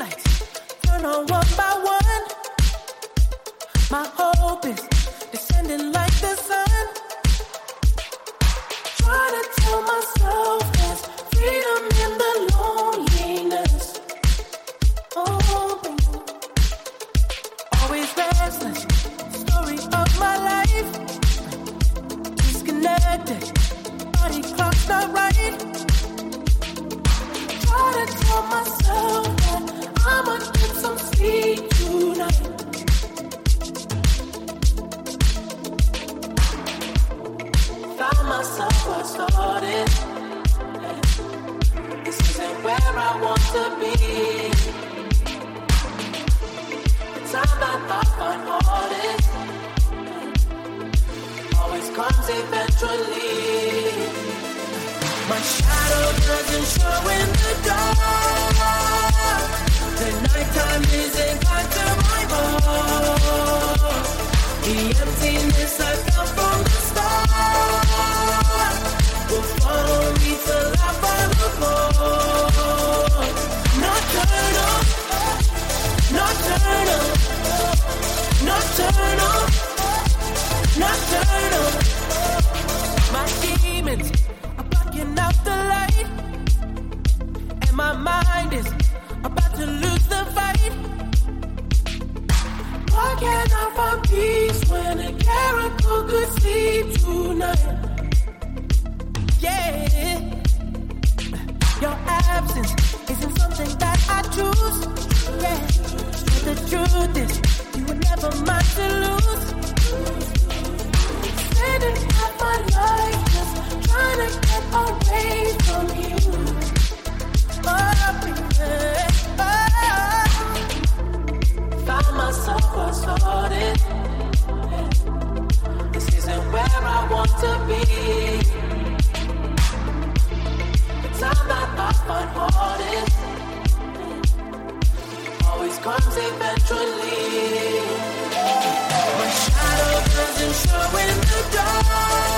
lights turn on one by one. My hope is descending like the sun. Try to tell myself there's freedom in the loneliness. Oh, always restless. Story of my life. Disconnected. Body clock's not right. Try to tell myself that I'ma get some sleep tonight. Found myself where I started. This isn't where I want to be. The time that I find hardest always comes eventually. My shadow doesn't show in the dark. The nighttime isn't kind to my heart. The emptiness I felt from the start will follow me till I find the port. Nocturnal, nocturnal, nocturnal, nocturnal. My demons are blocking out the light, and my mind is about to lose the fight. Why can't I find peace when a character could sleep tonight? Yeah, your absence isn't something that I choose. Yeah, but the truth is, you were never mine to lose. Spending half my life just trying to get away from you. Oh, yeah. Found myself where I started. This isn't where I want to be. The time that I find hardest always comes eventually. My shadow doesn't show in the dark.